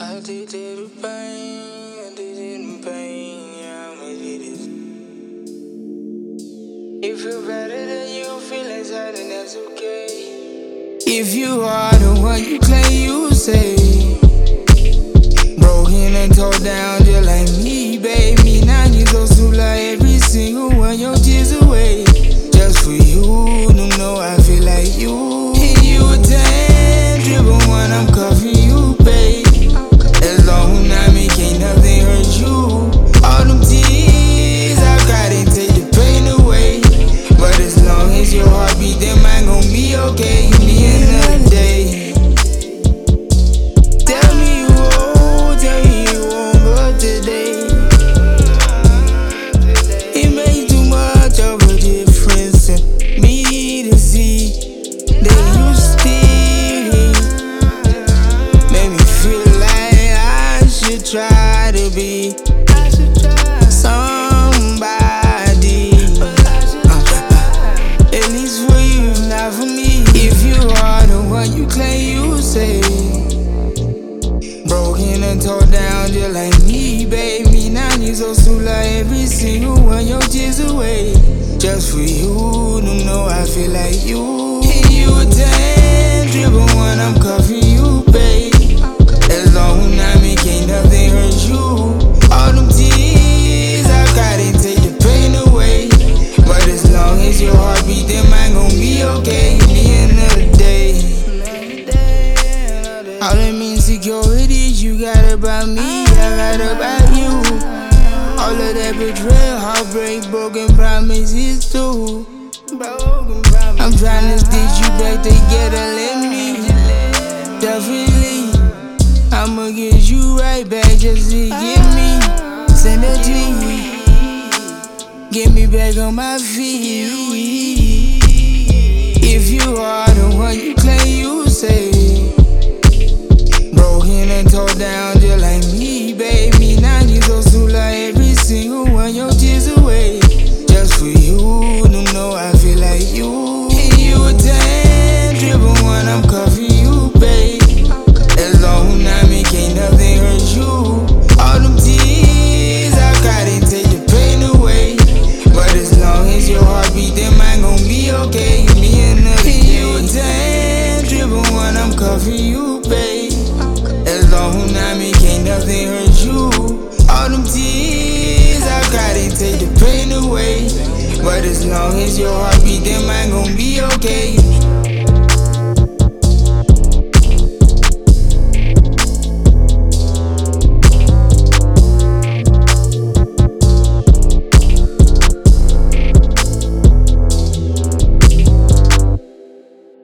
Addicted to pain, addicted to pain, yeah, I'm addicted. You feel better than you feel inside, and that's okay. If you are the one you claim you say, broken and tore down just like me, baby. Now you so sweet like every single one, your tears away. Just for you, don't know I feel like you. And you a damn dribble one, I'm cuffing you, babe. As long as I can't nothing hurt you. All them tears I cried and take the pain away. But as long as your heart beat, then mine gon' be okay. Give me another day. Tell me you won't go today. It made too much of a difference in me to see that you still made me feel like I should try to be somebody. At least for you, not for me. If you are the one you claim you say, broken and tore down just like me, baby. Now you so sweet like every single one, your tears away. Just for you, don't know I feel like you. And you a damn dribble one, I'm cuffing you, babe. As long as I can't nothing hurt you. All them tears I cried and take the pain away. But as long as your heart beat, then mine gon' be okay. Give me another day. All them insecurities you got about me, I got about you. All of that betrayal, heartbreak, broken promises too. I'm tryna stitch you back together, let me. Definitely, I'ma get you right back just to get me. Send a tweet, get me back on my feet. If you are the one you claim you say, broken and tore down just like me, baby. Now you so sweet like every single one, your tears away. Just for you, don't know I feel like you. And you a damn dribble one, I'm cuffing you, babe. As long as I can't nothing hurt you. All them tears I cried and take the pain away. But as long as your heart beat, then mine gon' be okay. Give me another day. And you a damn dribble one, I'm cuffing you, babe. As long as I can't nothing hurt you. All them tears I cried and take the pain away. But as long as your heart beat, then mine gon' be okay.